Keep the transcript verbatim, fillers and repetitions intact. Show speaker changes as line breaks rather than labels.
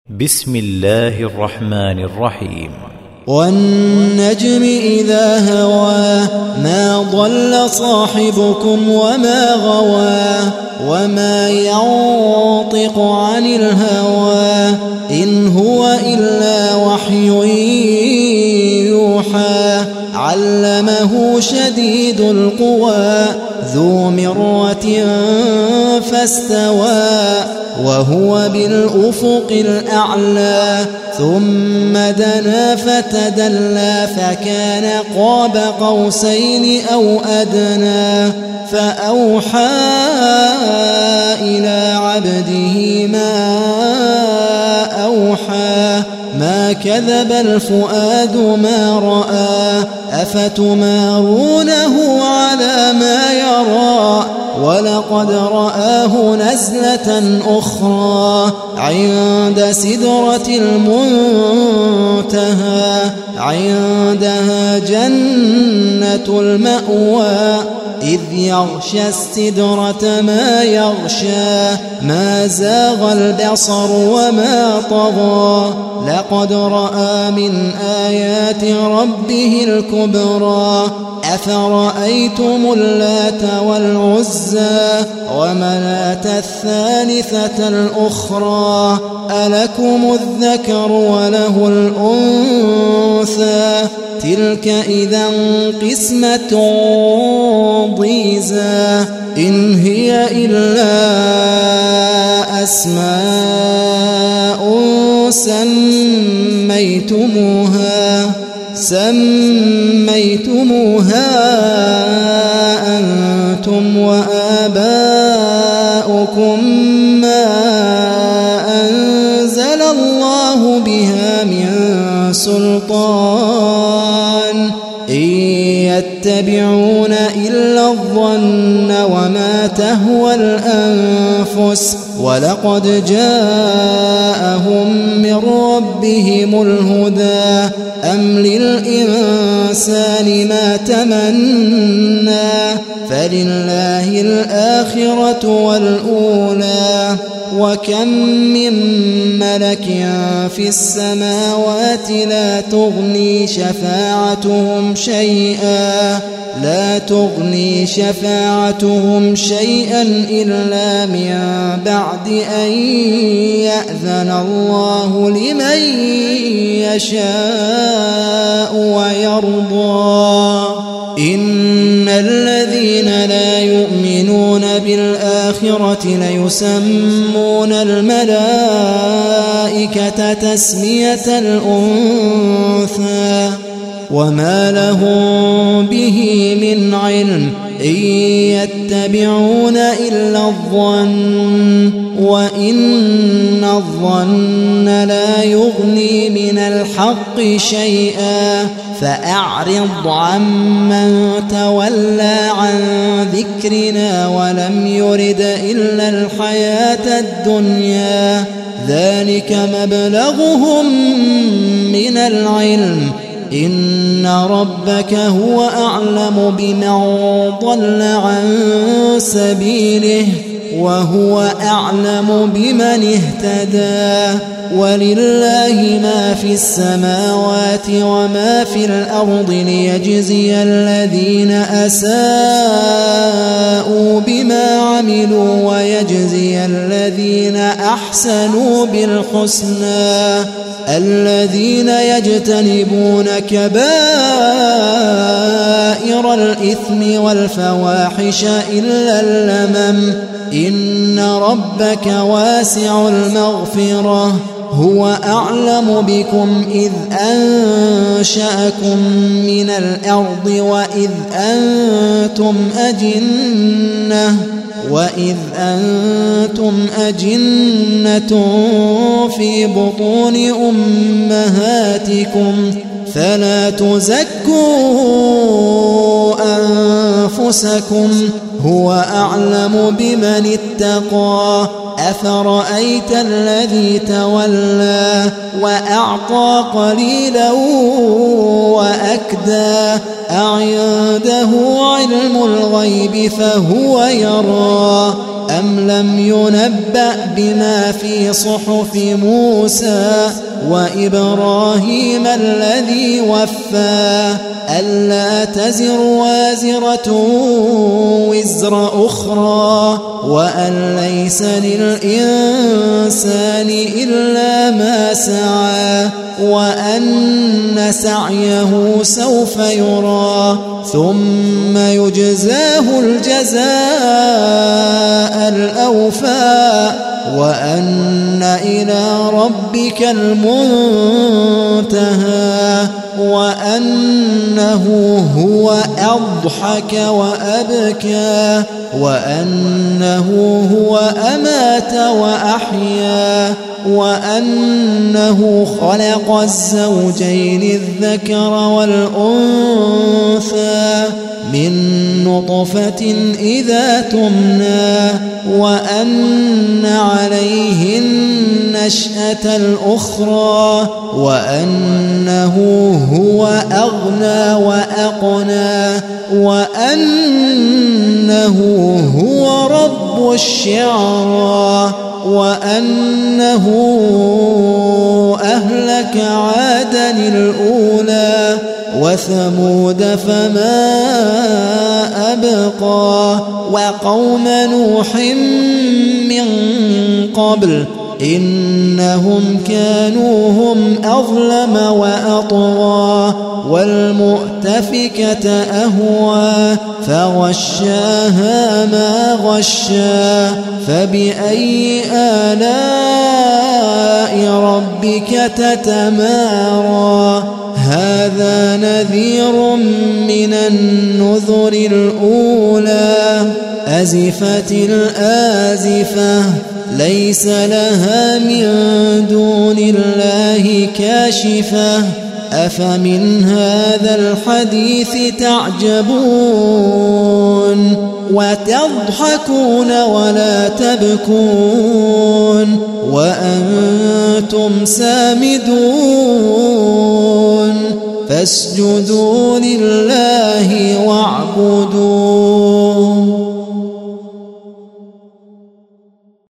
بسم الله الرحمن الرحيم.
والنجم إذا هوى ما ضل صاحبكم وما غوى وما ينطق عن الهوى إن هو إلا وحي يوحى علمه شديد القوى ذو مرة فاستوى وهو بالأفق الأعلى ثم دنا فتدلى فكان قاب قوسين أو أدنى فأوحى إلى عبده ما أوحى ما كذب الفؤاد ما رأى أفتمارونه على ما يرى ولقد رآه نزلة أخرى عند سدرة المنتهى عندها جنة المأوى إذ يغشى السدرة ما يغشى ما زاغ البصر وما طغى لقد رأى من آيات ربه الكبرى أفرأيتم اللات والعزى ومناة الثالثة الأخرى ألكم الذكر وله الأنثى تلك إذا قسمة ضيزى إن هي إلا أسماء سميتموها سميتموها أنتم وآباؤكم ما أنزل الله بها من سلطان إن يتبعون إلا الظن وما تهوى الأنفس ولقد جاءهم من ربهم الهدى أم للإنسان ما تمنى فلله الآخرة والأولى وكم من ملك في السماوات لا تغني شفاعتهم شيئا لا تغني شفاعتهم شيئا إلا من بعد أن يأذن الله لمن يشاء ويرضى إن الذين لا يؤمنون بالآخرة ليسمون الملائكة تسمية الأنثى وما لهم به من علم إن يتبعون إلا الظن وإن الظن لا يغني من الحق شيئا فأعرض عمن تولى عن ذكرنا ولم يرد إلا الحياة الدنيا ذلك مبلغهم من العلم إن ربك هو أعلم بمن ضل عن سبيله وهو أعلم بمن اهتدى ولله ما في السماوات وما في الأرض ليجزي الذين أساءوا بما عملوا ويجزي الذين أحسنوا بالحسنى الذين يجتنبون كبائر الإثم والفواحش إلا اللمم إن ربك واسع المغفرة هو أعلم بكم إذ أنشأكم من الأرض وإذ أنتم أجنة وإذ أنتم أجنة في بطون أمهاتكم فلا تزكوا أنفسكم هو أعلم بمن اتقى أفرأيت الذي تولى وأعطى قليلا وأكدى أعنده علم الغيب فهو يرى أم لم ينبأ بما في صحف موسى وإبراهيم الذي وفى ألا تزر وازرة وزر أخرى وأن ليس للإنسان إلا ما سعى وأن سعيه سوف يرى ثم يجزاه الجزاء الأوفى وأن إلى ربك المنتهى وأنه هو أضحك وأبكى وأنه هو أمات وأحيا وأنه خلق الزوجين الذكر والأنثى من نطفة إذا تمنى وأن عليه النشأة الأخرى وأنه هو أغنى وأقنى وأنه هو رب الشعرى وأنه أهلك عادا الأولى وثمود فما أبقى وقوم نوح من قبل إنهم كانوا هم أظلم وأطغى والمؤتفكة أهوى فغشاها ما غشى فبأي آلاء ربك تتمارى هذا نذير من النذر الأولى أزفت الآزفة ليس لها من دون الله كاشفة أفمن هذا الحديث تعجبون وتضحكون ولا تبكون وأنتم سامدون فاسجدوا لله واعبدوا